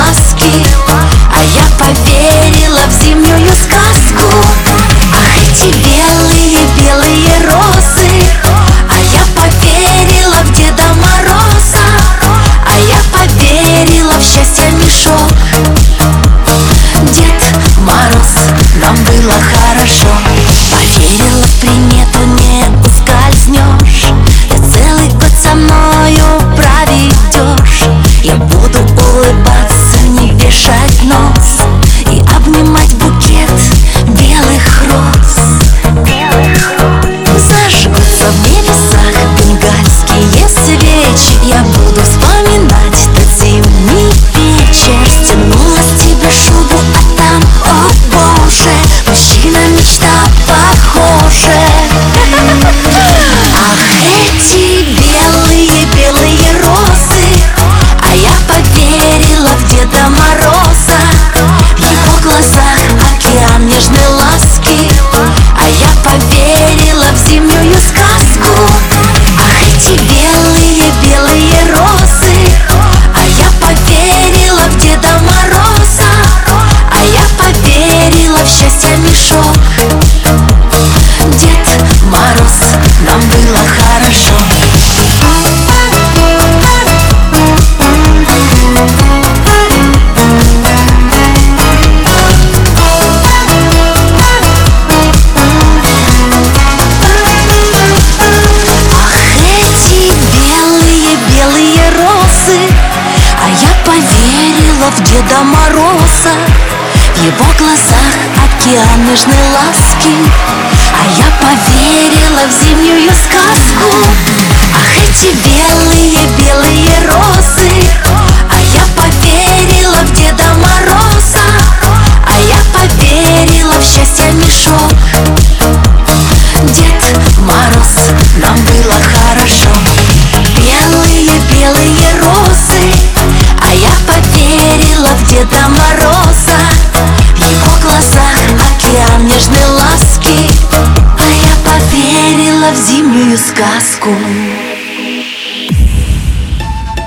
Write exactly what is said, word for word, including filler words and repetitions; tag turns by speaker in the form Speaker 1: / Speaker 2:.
Speaker 1: ласки, а я поверила в зимнюю сказку. Ах, эти белые-белые розы, а я поверила в Деда Мороза, а я поверила в счастье мешок. Дед Мороз, нам было хорошо. Поверила в примету, не ускользнешь. Ты целый год со мною проведешь. Я буду улыбаться, не вешать нос и обнимать букет белых роз. Зажгутся в небесах бенгальские свечи. Я буду вспоминать тот зимний вечер. Стянула с тебя шубу, а там, о боже, мужчина мечта похоже. Ах, эти белые-белые розы, а я поверила в Деда Мороза. В его глазах океан нежной ласки, а я поверила в зимнюю сказку. Ах, эти белые-белые розы, а я поверила в Деда Мороза, а я поверила в счастье мешок. Дед Мороз, нам было хорошо. Поверила в Деда Мороза, в его глазах океан нежной ласки, а я поверила в зимнюю сказку. Ах, эти белые-белые розы, а я поверила в Деда Мороза, а я поверила в счастье мешок. Дед Мороз, нам было хорошо. Белые-белые розы, а я поверила в Деда Мороза, в его глазах океан нежной ласки, а я поверила в зимнюю сказку.